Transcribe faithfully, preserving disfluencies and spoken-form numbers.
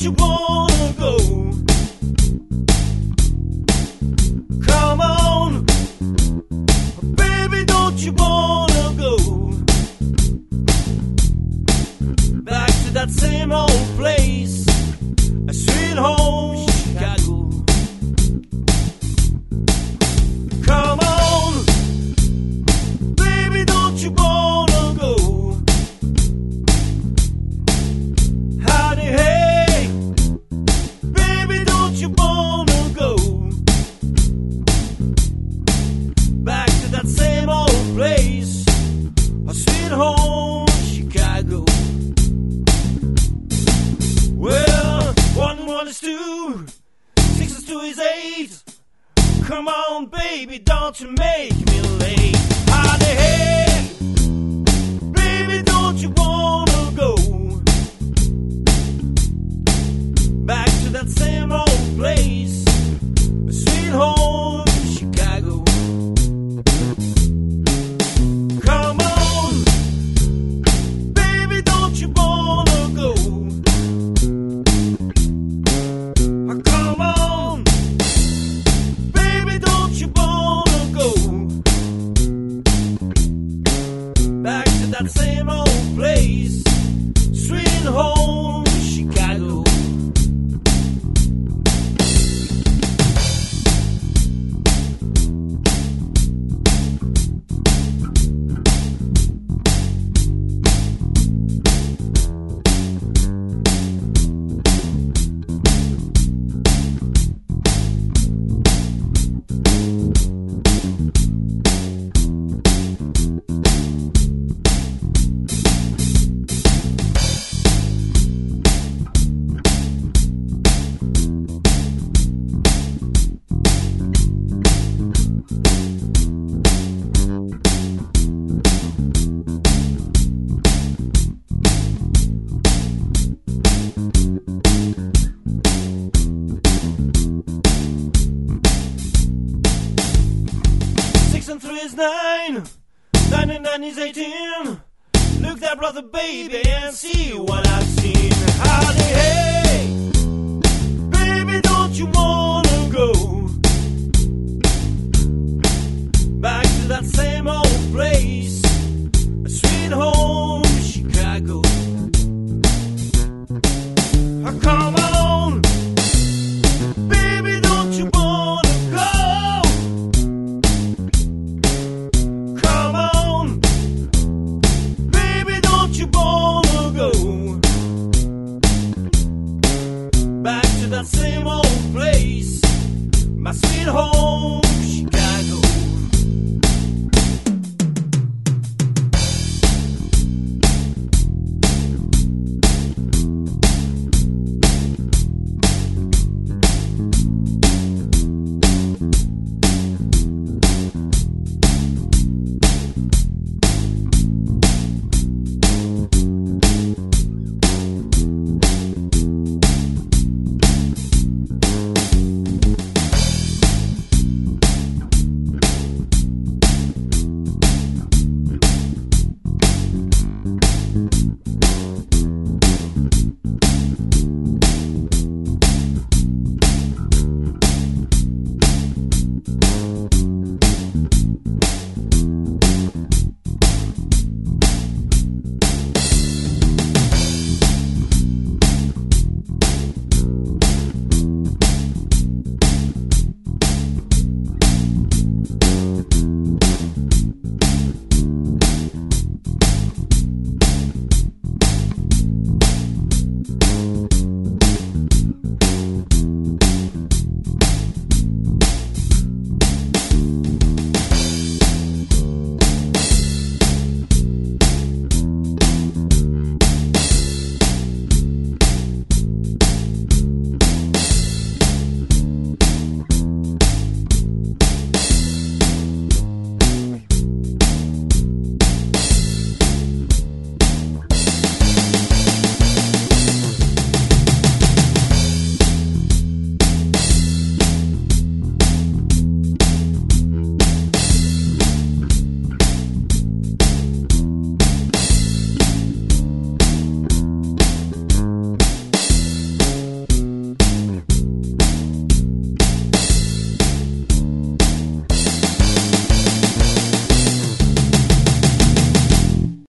you wanna go? Come on, baby, don't you wanna go back to that same old place, a sweet home, Chicago? Come on, baby, don't you wanna go? Howdy, hey, baby, don't you wanna go back to that same old place, a sweet home, Chicago? Well, one and one is two, six is two is eight. Come on, baby, don't you make me late. Howdy, hey, baby, don't you wanna go back to that same old place, a sweet home, Chicago? Come on, baby, don't you wanna go? Come on, baby, don't you wanna go back to that same old place, sweet home, Chicago? Six and three is nine, nine and nine is eighteen. Look there, brother, baby, and see what I've seen. Howdy, hey, baby, don't you wanna go back to that same old place, a sweet home, Chicago? Oh, come on, baby, don't you wanna go? Come on, baby, don't you wanna go back to that same old place, my sweet home,